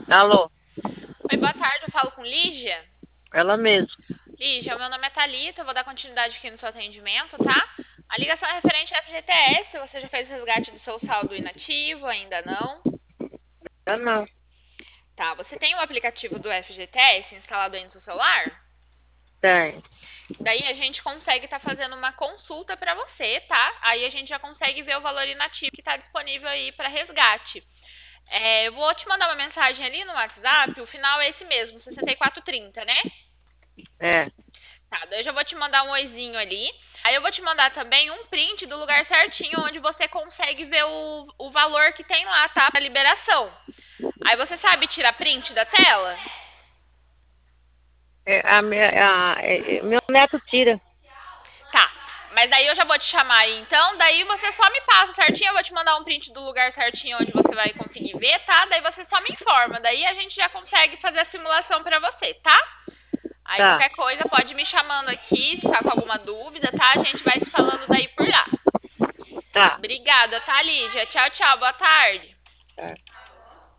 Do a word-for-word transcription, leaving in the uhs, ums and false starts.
Alô, Oi, boa tarde, eu falo com Lígia. ela mesma. Lígia, meu nome é Thalita, eu vou dar continuidade aqui no seu atendimento, tá? A ligação é referente ao F G T S, você já fez o resgate do seu saldo inativo, ainda não? Ah, não, Tá, você tem o aplicativo do F G T S instalado aí no seu celular? tem. Daí a gente consegue estar fazendo uma consulta para você, tá? Aí a gente já consegue ver o valor inativo que está disponível aí para resgate. É, eu vou te mandar uma mensagem ali no WhatsApp, o final é esse mesmo, sessenta e quatro trinta, né? É, Tá, daí eu já vou te mandar um oizinho ali. Aí eu vou te mandar também um print do lugar certinho onde você consegue ver o, o valor que tem lá, tá? Pra liberação. Aí você sabe tirar print da tela? é, a, minha- a- é, é, meu neto tira. Tá. Mas daí eu já vou te chamar aí então. Daí você só me passa certinho. Eu vou te mandar um print do lugar certinho onde você vai conseguir ver, tá? Daí você só me informa. Daí a gente já consegue fazer a simulação pra você, tá? Aí Tá, qualquer coisa pode me chamando aqui se ficar com alguma dúvida, tá? A gente vai se falando daí por lá. tá. Obrigada, tá, Lídia? Tchau, tchau. Boa tarde. Tá.